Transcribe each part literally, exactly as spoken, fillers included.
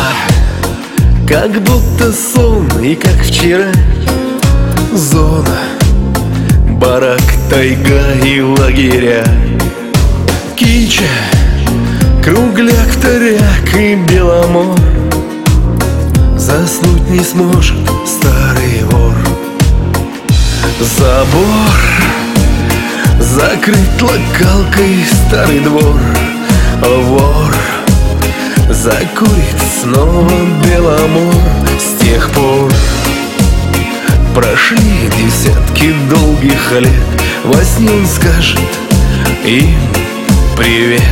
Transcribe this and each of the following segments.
как будто сон и как вчера. Зона, барак, тайга и лагеря. Кича, кругляк, вторяк и беломор. Заснуть не сможет старый вор. Забор закрыт локалкой старый двор. Вор закурит снова беломор. С тех пор прошли десятки долгих лет. Во сне он скажет им привет.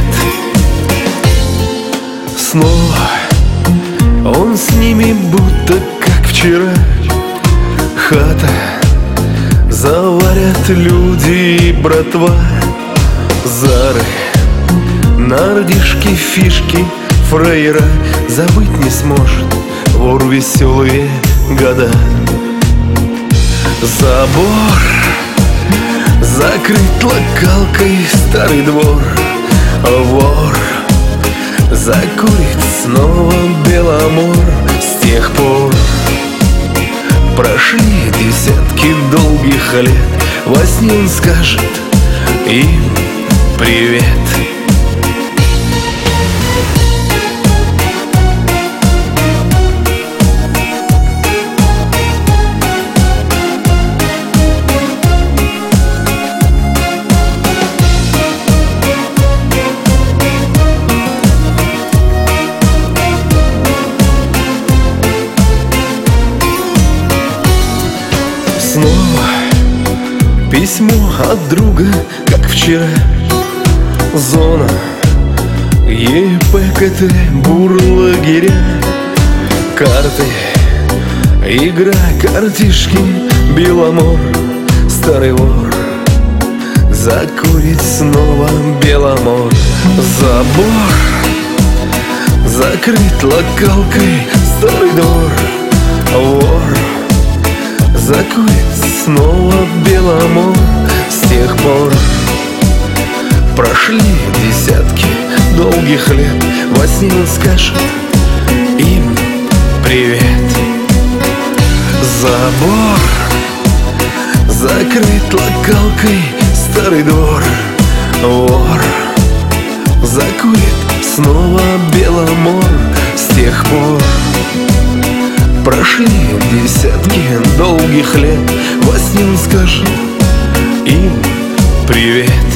Снова он с ними будто как вчера. Хата, заварят люди и братва. Зары, нардишки, фишки, фраера. Забыть не сможет вор веселые года. Забор закрыт локалкой старый двор. Вор закурит снова беломор. С тех пор прошли десятки долгих лет. Во сне он скажет им привет. Снова письмо от друга, как вчера. Зона, ЕПКТ, бурлагеря. Карты, игра, картишки, беломор. Старый вор закурит снова беломор. Забор закрыт локалкой старый двор. Вор закурит снова беломор. С тех пор прошли десятки долгих лет. Во сне он скажет им привет. Забор закрыт локалкой старый двор. Вор закурит снова беломор. С тех пор прошли десятки долгих лет. Во сне он скажет им привет.